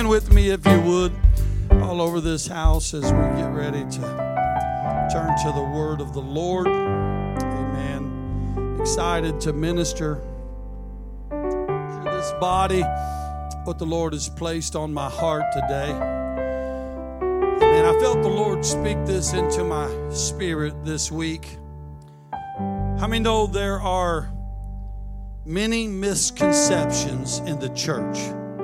stand with me if you would, all over this house as we get ready to turn to the word of the Lord. Amen. Excited to minister to this body what the Lord has placed on my heart today. Amen. I felt the Lord speak this into my spirit this week. How many know there are many misconceptions in the church?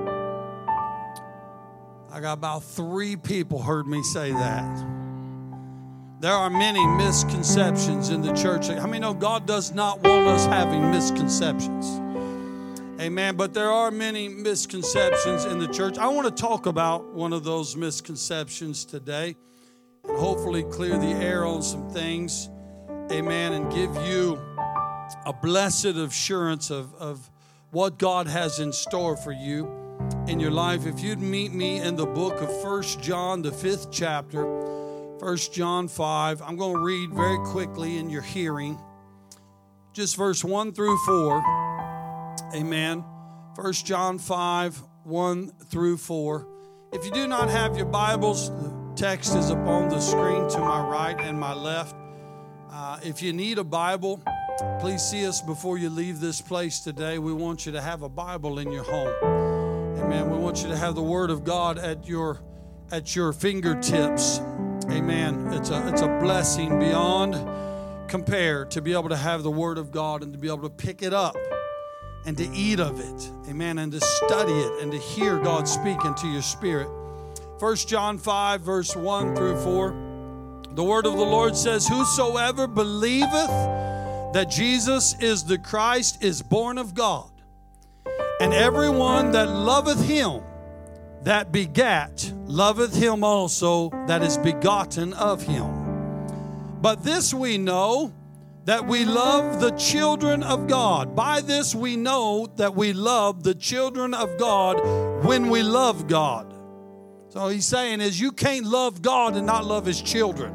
I got about 3 people heard me say that. There are many misconceptions in the church. How many know God does not want us having misconceptions? Amen. But there are many misconceptions in the church. I want to talk about one of those misconceptions today and hopefully clear the air on some things. Amen. And give you a blessed assurance of what God has in store for you in your life. If you'd meet me in the book of 1 John, the 5th chapter, 1 John 5. I'm going to read very quickly in your hearing, just verse 1 through 4. Amen. 1 John 5, 1 through 4. If you do not have your Bibles, the text is up on the screen to my right and my left. If you need a Bible, please see us before you leave this place today. We want you to have a Bible in your home. Amen. We want you to have the Word of God at your fingertips. Amen. It's a blessing beyond compare to be able to have the Word of God and to be able to pick it up and to eat of it. Amen. And to study it and to hear God speak into your spirit. 1 John 5, verse 1 through 4. The word of the Lord says, "Whosoever believeth that Jesus is the Christ is born of God. And everyone that loveth him that begat, loveth him also that is begotten of him. But this we know, that we love the children of God. By this we know that we love the children of God when we love God." So he's saying is you can't love God and not love his children.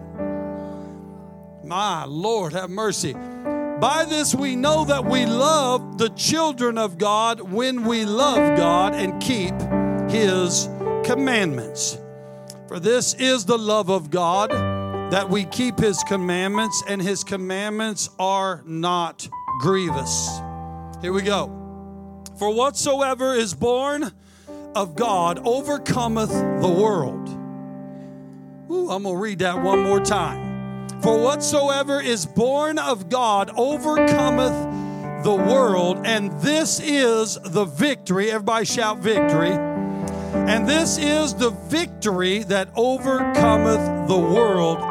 My Lord, have mercy. By this we know that we love the children of God when we love God and keep his commandments. For this is the love of God, that we keep his commandments, and his commandments are not grievous. Here we go. For whatsoever is born of God overcometh the world. I'm going to read that one more time. For whatsoever is born of God overcometh the world, and this is the victory. Everybody shout victory. And this is the victory that overcometh the world,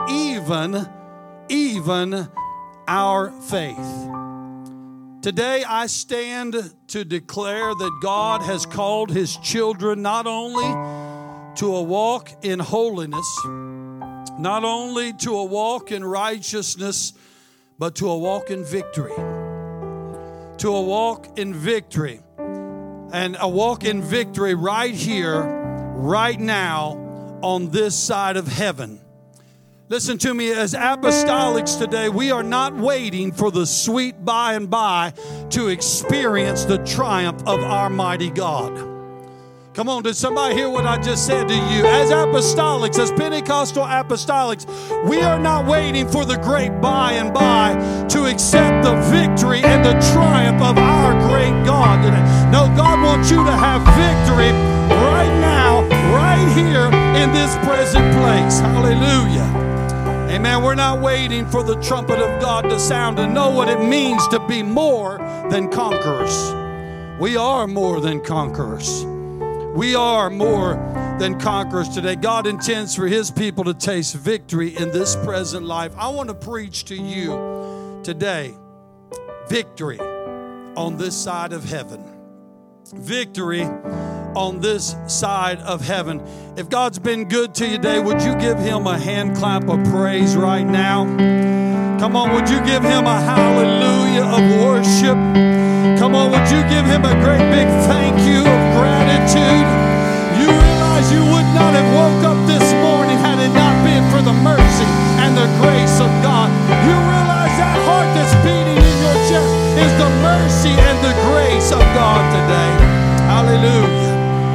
even our faith. Today I stand to declare that God has called his children not only to a walk in holiness, not only to a walk in righteousness, but to a walk in victory. To a walk in victory. And a walk in victory right here, right now, on this side of heaven. Listen to me, as apostolics today, we are not waiting for the sweet by and by to experience the triumph of our mighty God. Come on, did somebody hear what I just said to you? As apostolics, as Pentecostal apostolics, we are not waiting for the great by and by to accept the victory and the triumph of our great God today. No, God wants you to have victory right now, right here in this present place. Hallelujah. Amen. We're not waiting for the trumpet of God to sound to know what it means to be more than conquerors. We are more than conquerors. We are more than conquerors today. God intends for his people to taste victory in this present life. I want to preach to you today victory on this side of heaven. Victory on this side of heaven. If God's been good to you today, would you give him a hand clap of praise right now? Come on, would you give him a hallelujah of worship? Come on, would you give him a great big thank you of gratitude? You realize you would not have woke up this morning had it not been for the mercy and the grace of God. You realize that heart that's beating in your chest is the mercy and the grace of God today. Hallelujah. God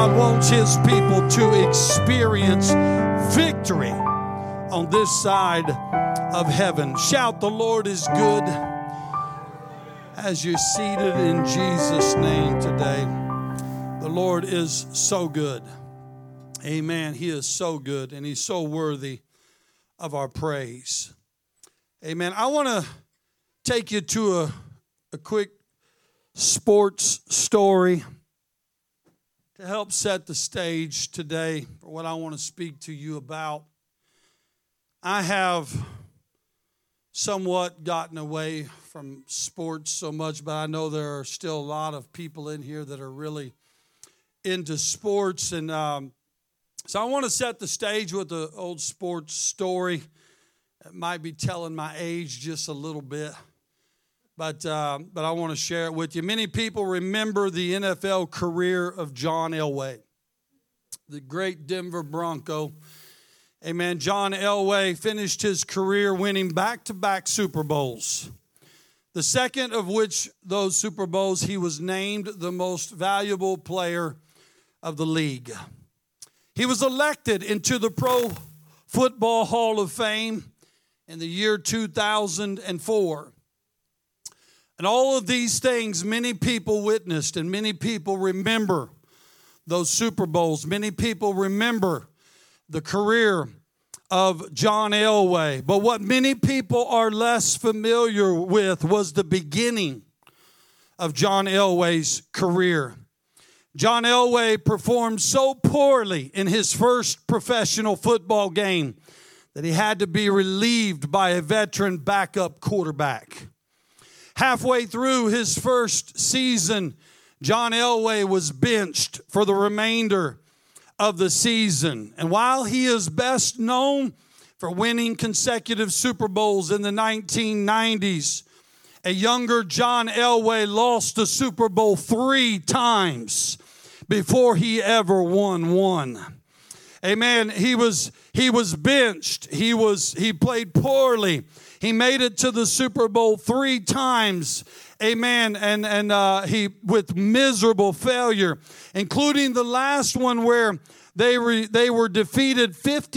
God wants His people to experience victory on this side of heaven. Shout, the Lord is good, as you're seated in Jesus' name today. The Lord is so good. Amen. He is so good, and He's so worthy of our praise. Amen. I want to take you to a quick sports story to help set the stage today for what I want to speak to you about. I have somewhat gotten away from sports so much, but I know there are still a lot of people in here that are really into sports. And so I want to set the stage with an old sports story. It might be telling my age just a little bit, but I want to share it with you. Many people remember the NFL career of John Elway, the great Denver Bronco. Amen. John Elway finished his career winning back-to-back Super Bowls. The second of which, those Super Bowls, he was named the most valuable player of the league. He was elected into the Pro Football Hall of Fame in the year 2004. And all of these things many people witnessed, and many people remember those Super Bowls. Many people remember the career of John Elway. But what many people are less familiar with was the beginning of John Elway's career. John Elway performed so poorly in his first professional football game that he had to be relieved by a veteran backup quarterback. Halfway through his first season, John Elway was benched for the remainder of the season. And while he is best known for winning consecutive Super Bowls in the 1990s, a younger John Elway lost the Super Bowl 3 times before he ever won one. Amen. He was benched. He played poorly. He made it to the Super Bowl 3 times. Amen. And he with miserable failure, including the last one where they were defeated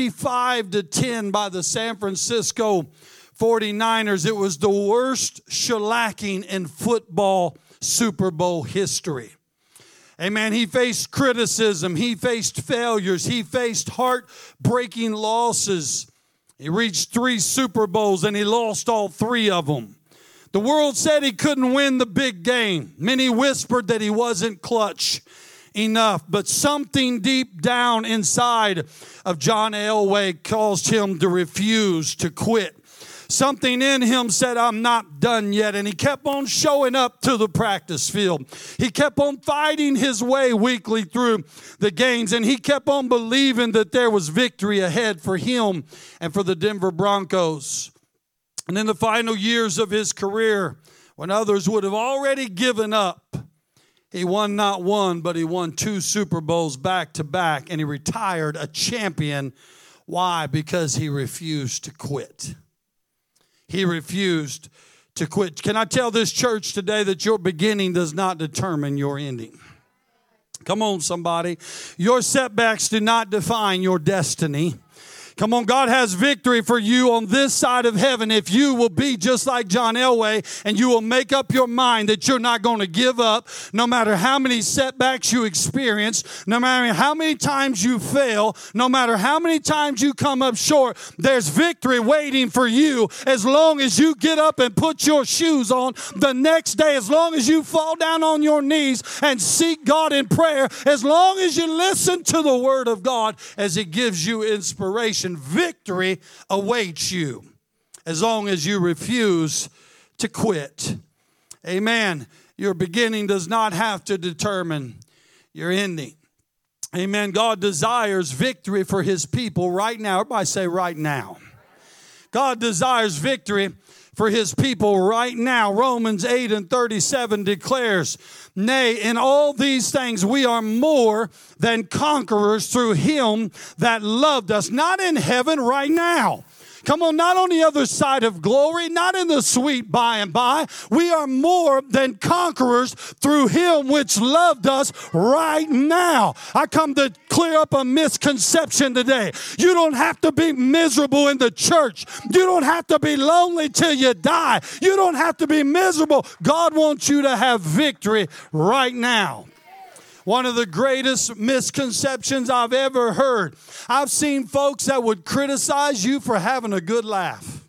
55-10 by the San Francisco 49ers. It was the worst shellacking in football Super Bowl history. Amen. He faced criticism. He faced failures. He faced heartbreaking losses. He reached 3 Super Bowls and he lost all 3 of them. The world said he couldn't win the big game. Many whispered that he wasn't clutch enough. But something deep down inside of John Elway caused him to refuse to quit. Something in him said, I'm not done yet. And he kept on showing up to the practice field. He kept on fighting his way weekly through the games. And he kept on believing that there was victory ahead for him and for the Denver Broncos. And in the final years of his career, when others would have already given up, he won not 1, but he won 2 Super Bowls back to back. And he retired a champion. Why? Because he refused to quit. He refused to quit. Can I tell this church today that your beginning does not determine your ending? Come on, somebody. Your setbacks do not define your destiny. Come on, God has victory for you on this side of heaven if you will be just like John Elway and you will make up your mind that you're not going to give up no matter how many setbacks you experience, no matter how many times you fail, no matter how many times you come up short. There's victory waiting for you as long as you get up and put your shoes on the next day, as long as you fall down on your knees and seek God in prayer, as long as you listen to the Word of God as it gives you inspiration. Victory awaits you as long as you refuse to quit. Amen. Your beginning does not have to determine your ending. Amen. God desires victory for His people right now. Everybody say right now. God desires victory for His people right now. Romans 8:37 declares, nay, in all these things we are more than conquerors through Him that loved us. Not in heaven, right now. Come on, not on the other side of glory, not in the sweet by and by. We are more than conquerors through him which loved us right now. I come to clear up a misconception today. You don't have to be miserable in the church. You don't have to be lonely till you die. You don't have to be miserable. God wants you to have victory right now. One of the greatest misconceptions I've ever heard. I've seen folks that would criticize you for having a good laugh.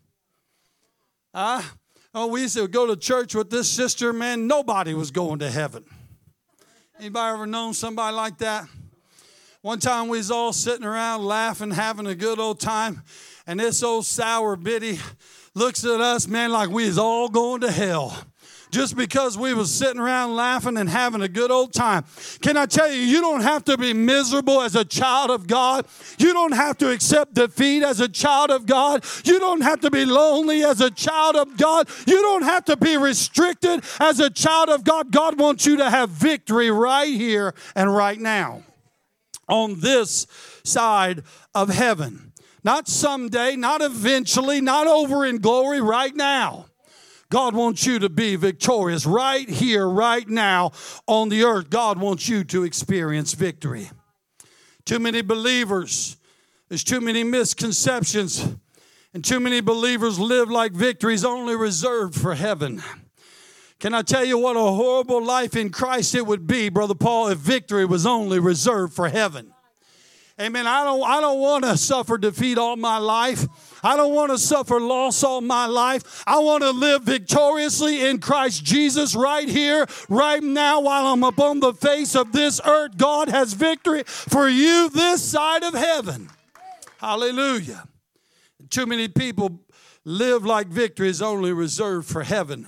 We used to go to church with this sister, man, nobody was going to heaven. Anybody ever known somebody like that? One time we was all sitting around laughing, having a good old time, and this old sour biddy looks at us, man, like we was all going to hell. Just because we was sitting around laughing and having a good old time. Can I tell you, you don't have to be miserable as a child of God. You don't have to accept defeat as a child of God. You don't have to be lonely as a child of God. You don't have to be restricted as a child of God. God wants you to have victory right here and right now on this side of heaven. Not someday, not eventually, not over in glory, right now. God wants you to be victorious right here, right now on the earth. God wants you to experience victory. Too many believers, there's too many misconceptions, and too many believers live like victory is only reserved for heaven. Can I tell you what a horrible life in Christ it would be, Brother Paul, if victory was only reserved for heaven? Amen. I don't want to suffer defeat all my life. I don't want to suffer loss all my life. I want to live victoriously in Christ Jesus right here, right now, while I'm upon the face of this earth. God has victory for you this side of heaven. Hallelujah. Too many people live like victory is only reserved for heaven.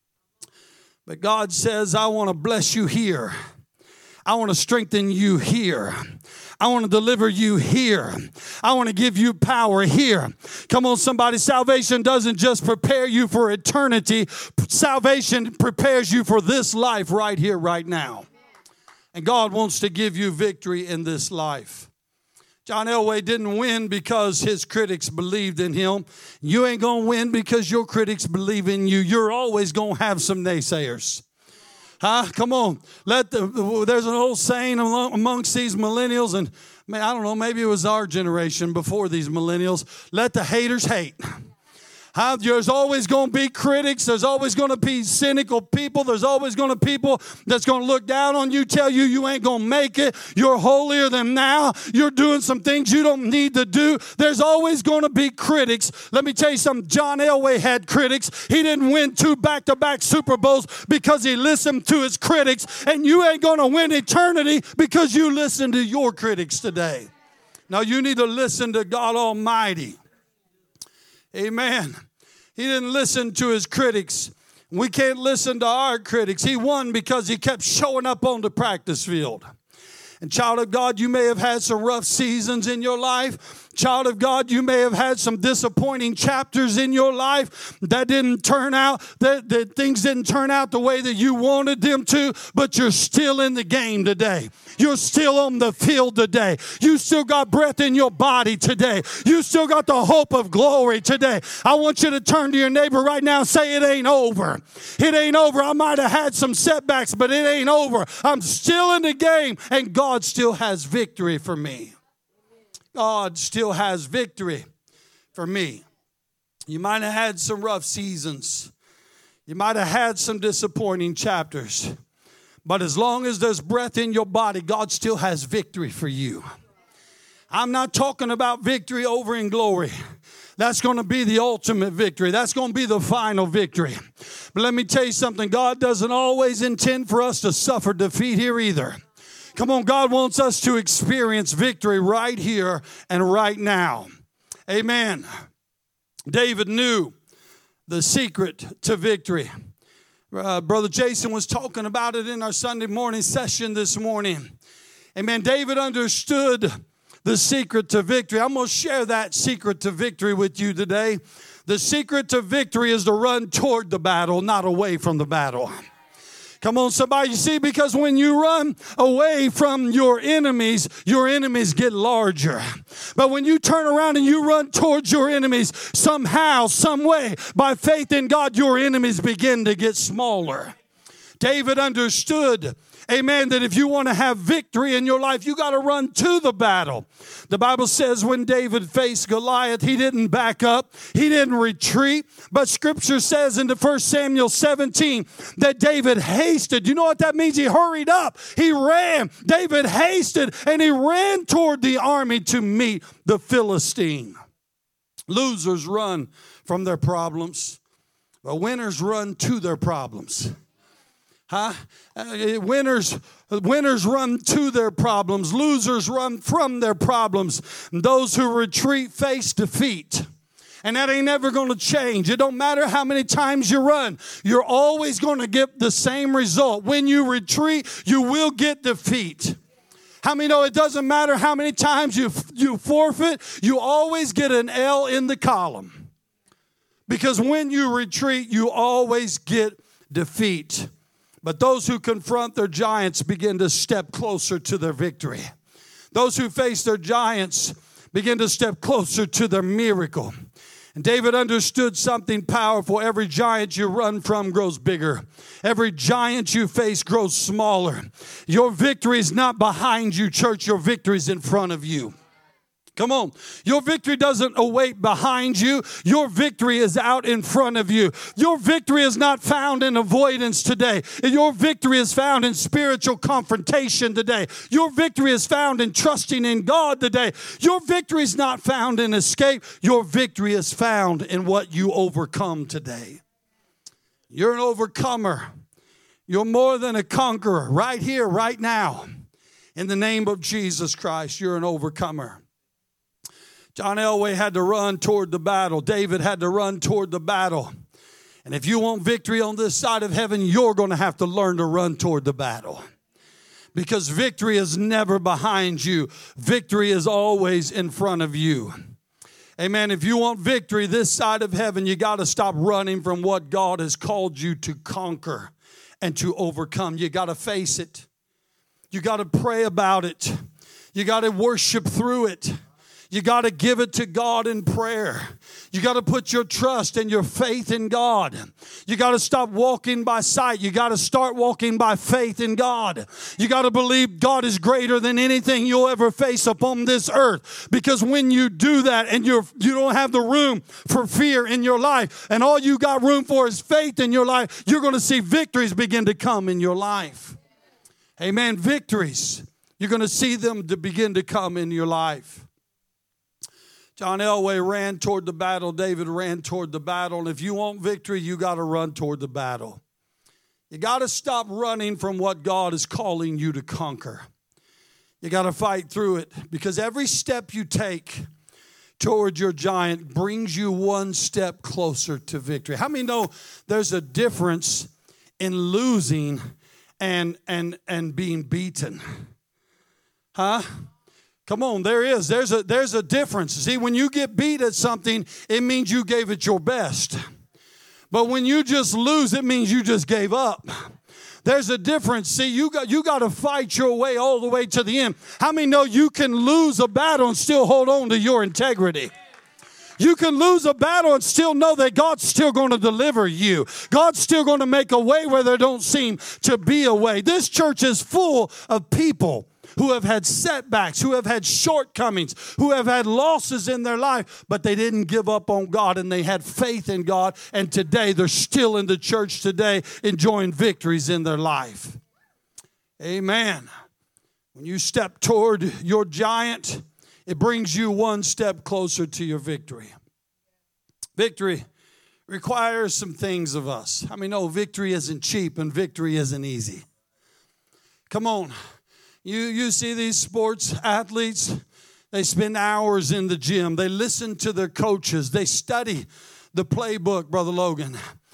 But God says, I want to bless you here. I want to strengthen you here. I want to deliver you here. I want to give you power here. Come on, somebody. Salvation doesn't just prepare you for eternity. Salvation prepares you for this life right here, right now. And God wants to give you victory in this life. John Elway didn't win because his critics believed in him. You ain't going to win because your critics believe in you. You're always going to have some naysayers. Come on. There's an old saying amongst these millennials, and I don't know, maybe it was our generation before these millennials. Let the haters hate. There's always going to be critics. There's always going to be cynical people. There's always going to be people that's going to look down on you, tell you you ain't going to make it. You're holier than thou. You're doing some things you don't need to do. There's always going to be critics. Let me tell you something. John Elway had critics. He didn't win 2 back-to-back Super Bowls because he listened to his critics. And you ain't going to win eternity because you listen to your critics today. Now you need to listen to God Almighty. Amen. He didn't listen to his critics. We can't listen to our critics. He won because he kept showing up on the practice field. And child of God, you may have had some rough seasons in your life. Child of God, you may have had some disappointing chapters in your life that didn't turn out, that things didn't turn out the way that you wanted them to, but you're still in the game today. You're still on the field today. You still got breath in your body today. You still got the hope of glory today. I want you to turn to your neighbor right now and say, it ain't over. It ain't over. I might have had some setbacks, but it ain't over. I'm still in the game, and God still has victory for me. God still has victory for me. You might have had some rough seasons. You might have had some disappointing chapters. But as long as there's breath in your body, God still has victory for you. I'm not talking about victory over in glory. That's going to be the ultimate victory. That's going to be the final victory. But let me tell you something. God doesn't always intend for us to suffer defeat here either. Come on, God wants us to experience victory right here and right now. Amen. David knew the secret to victory. Brother Jason was talking about it in our Sunday morning session this morning. Amen. David understood the secret to victory. I'm going to share that secret to victory with you today. The secret to victory is to run toward the battle, not away from the battle. Come on, somebody. You see, because when you run away from your enemies get larger. But when you turn around and you run towards your enemies, somehow, some way, by faith in God, your enemies begin to get smaller. David understood, amen, that if you want to have victory in your life, you got to run to the battle. The Bible says when David faced Goliath, he didn't back up. He didn't retreat. But Scripture says in the 1 Samuel 17 that David hasted. You know what that means? He hurried up. He ran. David hasted and he ran toward the army to meet the Philistine. Losers run from their problems, but winners run to their problems. Winners run to their problems. Losers run from their problems. And those who retreat face defeat. And that ain't never going to change. It don't matter how many times you run. You're always going to get the same result. When you retreat, you will get defeat. How many know it doesn't matter how many times you forfeit, you always get an L in the column. Because when you retreat, you always get defeat. But those who confront their giants begin to step closer to their victory. Those who face their giants begin to step closer to their miracle. And David understood something powerful. Every giant you run from grows bigger. Every giant you face grows smaller. Your victory is not behind you, church. Your victory is in front of you. Come on. Your victory doesn't await behind you. Your victory is out in front of you. Your victory is not found in avoidance today. Your victory is found in spiritual confrontation today. Your victory is found in trusting in God today. Your victory is not found in escape. Your victory is found in what you overcome today. You're an overcomer. You're more than a conqueror. Right here, right now. In the name of Jesus Christ, you're an overcomer. John Elway had to run toward the battle. David had to run toward the battle. And if you want victory on this side of heaven, you're going to have to learn to run toward the battle. Because victory is never behind you. Victory is always in front of you. Amen. If you want victory this side of heaven, you got to stop running from what God has called you to conquer and to overcome. You got to face it. You got to pray about it. You got to worship through it. You got to give it to God in prayer. You got to put your trust and your faith in God. You got to stop walking by sight. You got to start walking by faith in God. You got to believe God is greater than anything you'll ever face upon this earth. Because when you do that and you don't have the room for fear in your life, and all you got room for is faith in your life, you're going to see victories begin to come in your life. Amen. Victories. You're going to see them to begin to come in your life. John Elway ran toward the battle. David ran toward the battle. And if you want victory, you got to run toward the battle. You got to stop running from what God is calling you to conquer. You got to fight through it, because every step you take toward your giant brings you one step closer to victory. How many know there's a difference in losing and being beaten? Huh? Come on, there is. There's a difference. See, when you get beat at something, it means you gave it your best. But when you just lose, it means you just gave up. There's a difference. See, you got to fight your way all the way to the end. How many know you can lose a battle and still hold on to your integrity? You can lose a battle and still know that God's still going to deliver you. God's still going to make a way where there don't seem to be a way. This church is full of people who have had setbacks, who have had shortcomings, who have had losses in their life, but they didn't give up on God, and they had faith in God, and today they're still in the church today enjoying victories in their life. Amen. When you step toward your giant, it brings you one step closer to your victory. Victory requires some things of us. I mean, no, victory isn't cheap and victory isn't easy. Come on. You see these sports athletes, they spend hours in the gym. They listen to their coaches. They study the playbook, Brother Logan.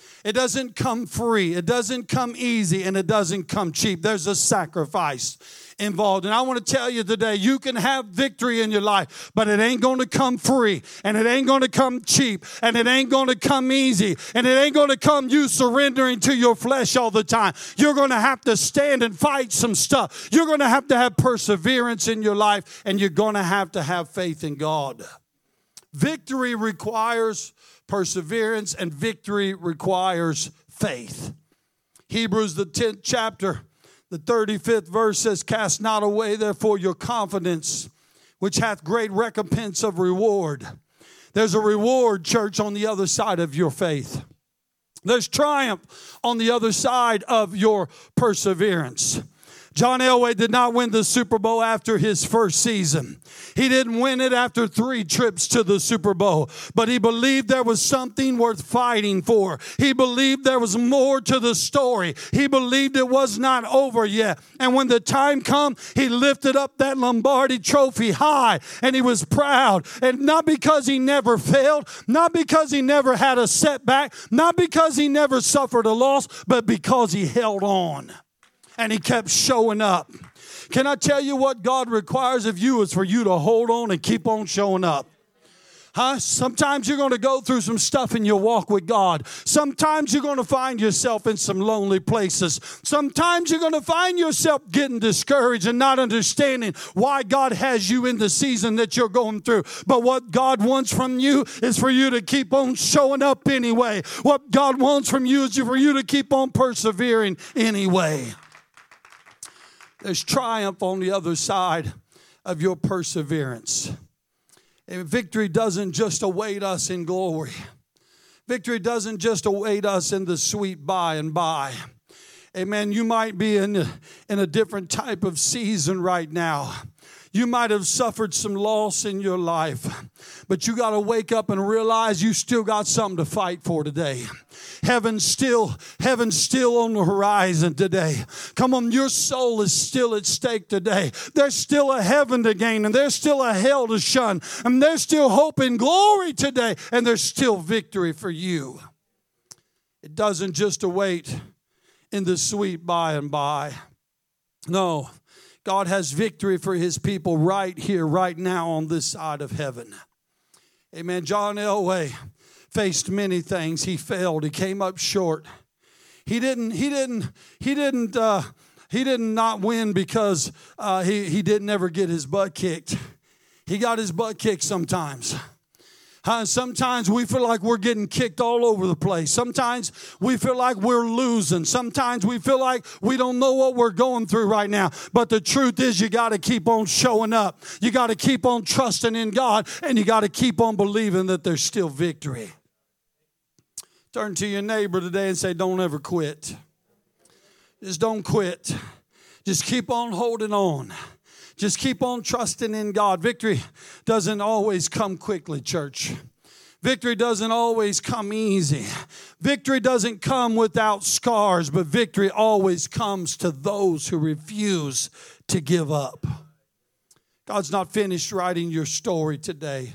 It doesn't come free. It doesn't come easy, and it doesn't come cheap. There's a sacrifice involved. And I want to tell you today, you can have victory in your life, but it ain't going to come free, and it ain't going to come cheap, and it ain't going to come easy, and it ain't going to come you surrendering to your flesh all the time. You're going to have to stand and fight some stuff. You're going to have perseverance in your life, and you're going to have faith in God. Victory requires perseverance, and victory requires faith. Hebrews, the 10th chapter, the 35th verse says, "Cast not away therefore your confidence, which hath great recompense of reward." There's a reward, church, on the other side of your faith. There's triumph on the other side of your perseverance. John Elway did not win the Super Bowl after his first season. He didn't win it after 3 trips to the Super Bowl. But he believed there was something worth fighting for. He believed there was more to the story. He believed it was not over yet. And when the time come, he lifted up that Lombardi trophy high. And he was proud. And not because he never failed. Not because he never had a setback. Not because he never suffered a loss. But because he held on. And he kept showing up. Can I tell you what God requires of you is for you to hold on and keep on showing up. Sometimes you're going to go through some stuff in your walk with God. Sometimes you're going to find yourself in some lonely places. Sometimes you're going to find yourself getting discouraged and not understanding why God has you in the season that you're going through. But what God wants from you is for you to keep on showing up anyway. What God wants from you is for you to keep on persevering anyway. There's triumph on the other side of your perseverance. And victory doesn't just await us in glory. Victory doesn't just await us in the sweet by and by. Amen. You might be in a different type of season right now. You might have suffered some loss in your life, but you got to wake up and realize you still got something to fight for today. Heaven's still on the horizon today. Come on, your soul is still at stake today. There's still a heaven to gain, and there's still a hell to shun, and there's still hope and glory today, and there's still victory for you. It doesn't just await in the sweet by and by. No. God has victory for his people right here, right now on this side of heaven. Amen. John Elway faced many things. He failed. He came up short. He didn't not win because he didn't ever get his butt kicked. He got his butt kicked sometimes. Sometimes we feel like we're getting kicked all over the place. Sometimes we feel like we're losing. Sometimes we feel like we don't know what we're going through right now. But the truth is, you got to keep on showing up. You got to keep on trusting in God, and you got to keep on believing that there's still victory. Turn to your neighbor today and say, don't ever quit. Just don't quit. Just keep on holding on. Just keep on trusting in God. Victory doesn't always come quickly, church. Victory doesn't always come easy. Victory doesn't come without scars, but victory always comes to those who refuse to give up. God's not finished writing your story today.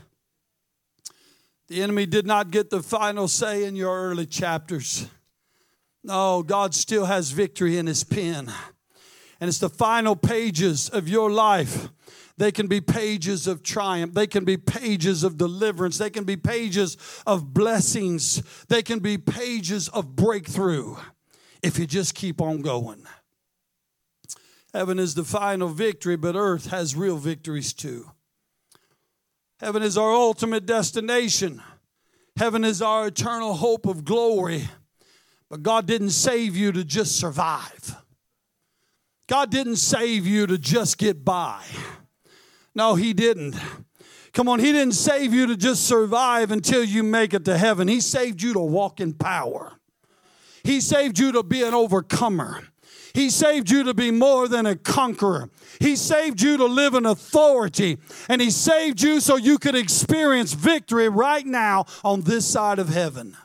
The enemy did not get the final say in your early chapters. No, God still has victory in his pen. And it's the final pages of your life. They can be pages of triumph. They can be pages of deliverance. They can be pages of blessings. They can be pages of breakthrough if you just keep on going. Heaven is the final victory, but earth has real victories too. Heaven is our ultimate destination. Heaven is our eternal hope of glory. But God didn't save you to just survive. God didn't save you to just get by. No, he didn't. Come on, he didn't save you to just survive until you make it to heaven. He saved you to walk in power. He saved you to be an overcomer. He saved you to be more than a conqueror. He saved you to live in authority. And he saved you so you could experience victory right now on this side of heaven.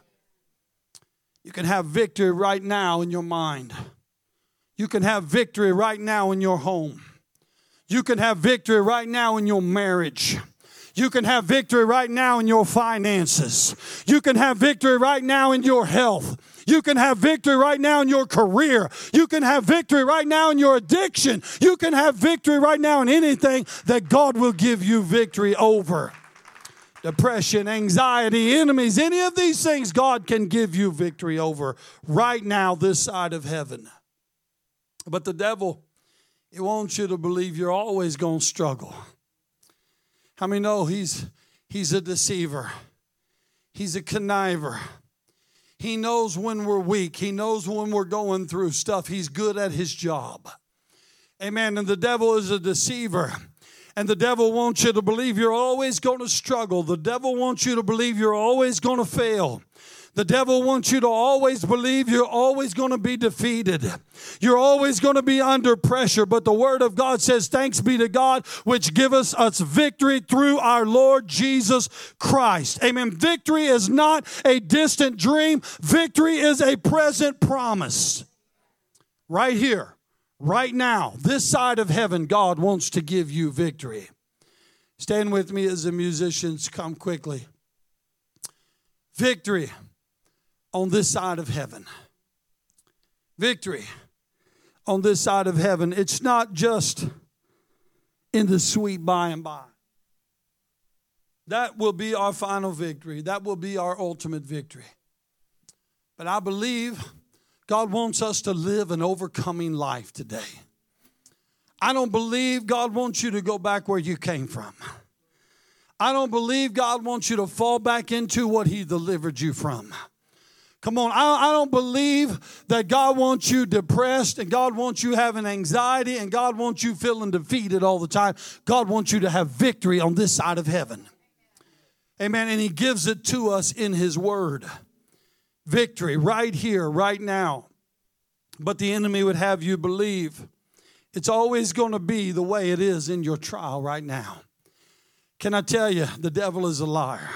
You can have victory right now in your mind. You can have victory right now in your home. You can have victory right now in your marriage. You can have victory right now in your finances. You can have victory right now in your health. You can have victory right now in your career. You can have victory right now in your addiction. You can have victory right now in anything that God will give you victory over. Depression, anxiety, enemies, any of these things God can give you victory over right now this side of heaven. But the devil, he wants you to believe you're always going to struggle. How many know he's a deceiver? He's a conniver. He knows when we're weak. He knows when we're going through stuff. He's good at his job. Amen. And the devil is a deceiver. And the devil wants you to believe you're always going to struggle. The devil wants you to believe you're always going to fail. The devil wants you to always believe you're always going to be defeated. You're always going to be under pressure. But the Word of God says, thanks be to God, which giveth us victory through our Lord Jesus Christ. Amen. Victory is not a distant dream. Victory is a present promise. Right here, right now, this side of heaven, God wants to give you victory. Stand with me as the musicians come quickly. Victory on this side of heaven. Victory on this side of heaven. It's not just in the sweet by and by. That will be our final victory. That will be our ultimate victory. But I believe God wants us to live an overcoming life today. I don't believe God wants you to go back where you came from. I don't believe God wants you to fall back into what He delivered you from. Come on, I don't believe that God wants you depressed and God wants you having anxiety and God wants you feeling defeated all the time. God wants you to have victory on this side of heaven. Amen. And He gives it to us in His Word. Victory right here, right now. But the enemy would have you believe it's always going to be the way it is in your trial right now. Can I tell you, the devil is a liar.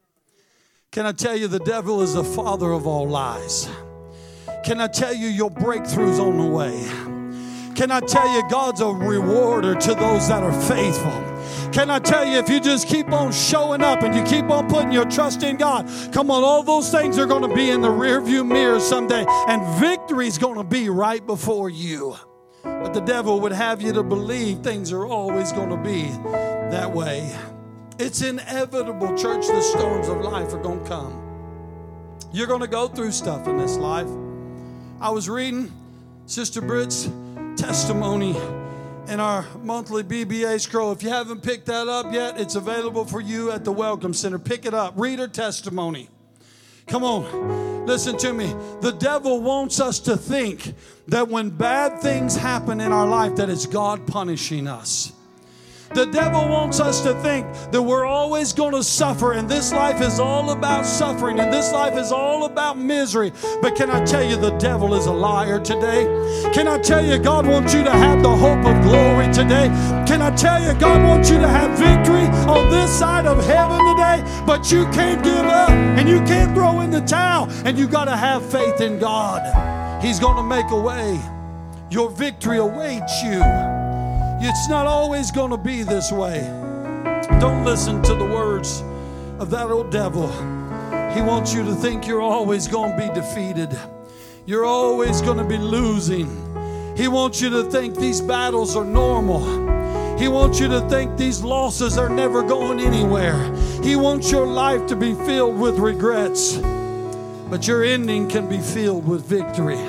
Can I tell you, the devil is the father of all lies. Can I tell you, your breakthrough's on the way. Can I tell you, God's a rewarder to those that are faithful. Can I tell you, if you just keep on showing up and you keep on putting your trust in God, come on, all those things are going to be in the rearview mirror someday, and victory's going to be right before you. But the devil would have you to believe things are always going to be that way. It's inevitable, church. The storms of life are going to come. You're going to go through stuff in this life. I was reading Sister Britt's testimony in our monthly BBA scroll. If you haven't picked that up yet, it's available for you at the Welcome Center. Pick it up. Read her testimony. Come on, listen to me. The devil wants us to think that when bad things happen in our life, that it's God punishing us. The devil wants us to think that we're always going to suffer, and this life is all about suffering, and this life is all about misery. But can I tell you, the devil is a liar today? Can I tell you, God wants you to have the hope of glory today? Can I tell you, God wants you to have victory on this side of heaven today? But you can't give up, and you can't throw in the towel, and you got to have faith in God. He's going to make a way. Your victory awaits you. It's not always going to be this way. Don't listen to the words of that old devil. He wants you to think you're always going to be defeated. You're always going to be losing. He wants you to think these battles are normal. He wants you to think these losses are never going anywhere. He wants your life to be filled with regrets. But your ending can be filled with victory.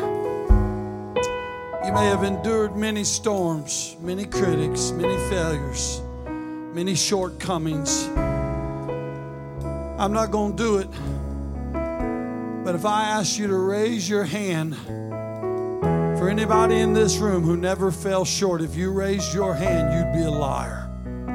You may have endured many storms, many critics, many failures, many shortcomings. I'm not going to do it. But if I ask you to raise your hand for anybody in this room who never fell short, if you raised your hand, you'd be a liar.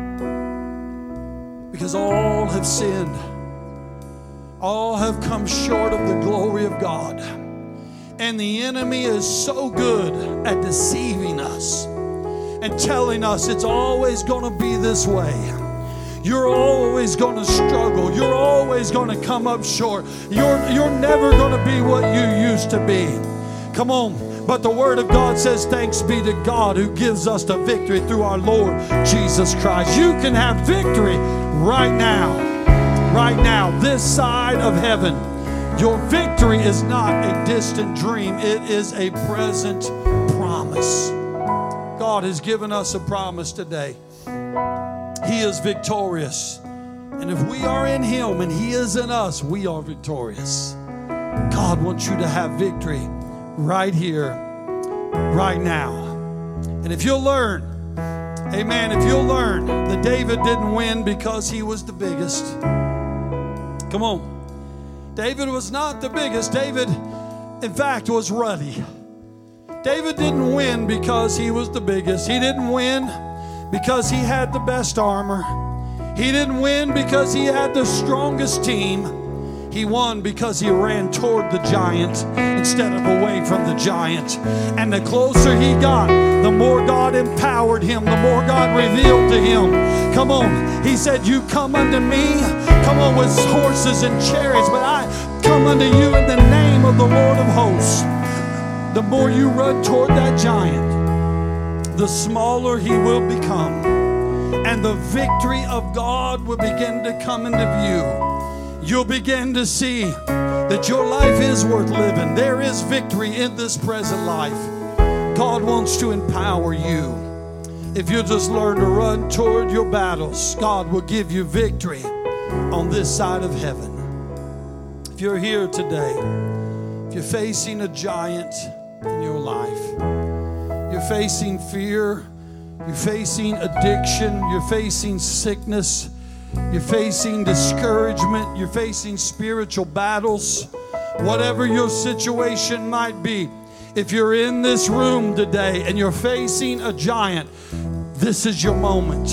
Because all have sinned. All have come short of the glory of God. And the enemy is so good at deceiving us and telling us it's always going to be this way. You're always going to struggle. You're always going to come up short. You're never going to be what you used to be. Come on. But the Word of God says, thanks be to God who gives us the victory through our Lord Jesus Christ. You can have victory right now. Right now, this side of heaven. Your victory is not a distant dream. It is a present promise. God has given us a promise today. He is victorious. And if we are in Him and He is in us, we are victorious. God wants you to have victory right here, right now. And if you'll learn, amen, if you'll learn that David didn't win because he was the biggest. Come on. David was not the biggest. David, in fact, was ruddy. David didn't win because he was the biggest. He didn't win because he had the best armor. He didn't win because he had the strongest team. He won because he ran toward the giant instead of away from the giant. And the closer he got, the more God empowered him, the more God revealed to him. Come on. He said, you come unto me, come on, with horses and chariots, but I come unto you in the name of the Lord of hosts. The more you run toward that giant, the smaller he will become. And the victory of God will begin to come into view. You'll begin to see that your life is worth living. There is victory in this present life. God wants to empower you. If you'll just learn to run toward your battles, God will give you victory on this side of heaven. If you're here today, if you're facing a giant in your life, you're facing fear, you're facing addiction, you're facing sickness, you're facing discouragement, you're facing spiritual battles, whatever your situation might be. If you're in this room today and you're facing a giant, this is your moment.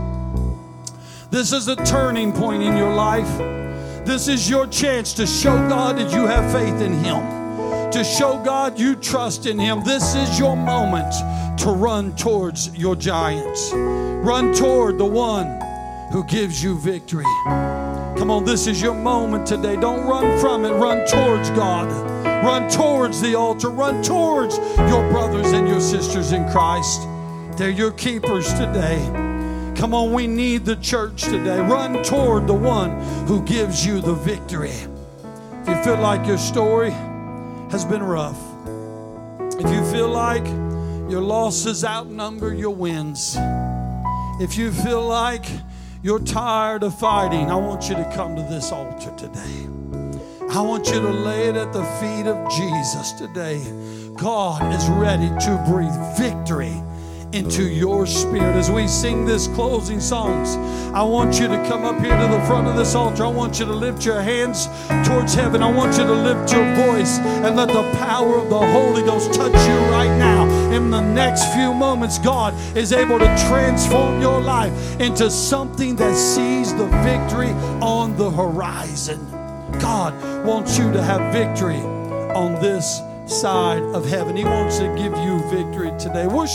This is a turning point in your life. This is your chance to show God that you have faith in Him, to show God you trust in Him. This is your moment to run towards your giants. Run toward the one who gives you victory. Come on, this is your moment today. Don't run from it. Run towards God. Run towards the altar. Run towards your brothers and your sisters in Christ. They're your keepers today. Come on, we need the church today. Run toward the one who gives you the victory. If you feel like your story has been rough, if you feel like your losses outnumber your wins, if you feel like you're tired of fighting, I want you to come to this altar today. I want you to lay it at the feet of Jesus today. God is ready to breathe victory into your spirit. As we sing this closing songs, I want you to come up here to the front of this altar. I want you to lift your hands towards heaven. I want you to lift your voice and let the power of the Holy Ghost touch you right now. In the next few moments, God is able to transform your life into something that sees the victory on the horizon. God wants you to have victory on this side of heaven. He wants to give you victory today.